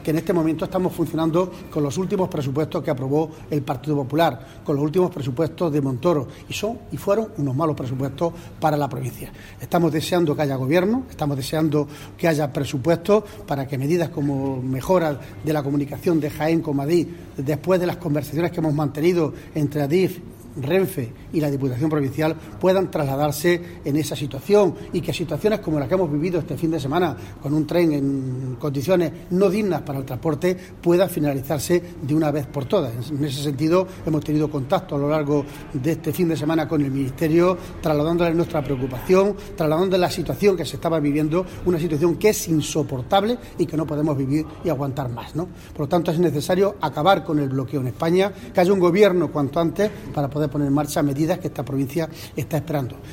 que en este momento estamos funcionando con los últimos presupuestos que aprobó el Partido Popular, con los últimos presupuestos de Montoro, y fueron unos malos presupuestos para la provincia. Estamos deseando que haya gobierno, estamos deseando que haya presupuestos para que medidas como mejora de la comunicación de Jaén con Madrid, después de las conversaciones que hemos mantenido entre Adif, Renfe y la Diputación Provincial, puedan trasladarse en esa situación, y que situaciones como las que hemos vivido este fin de semana con un tren en condiciones no dignas para el transporte puedan finalizarse de una vez por todas. En ese sentido hemos tenido contacto a lo largo de este fin de semana con el Ministerio, trasladándole nuestra preocupación, trasladando la situación que se estaba viviendo, una situación que es insoportable y que no podemos vivir y aguantar más, ¿no? Por lo tanto, es necesario acabar con el bloqueo en España, que haya un gobierno cuanto antes para poder poner en marcha medidas que esta provincia está esperando.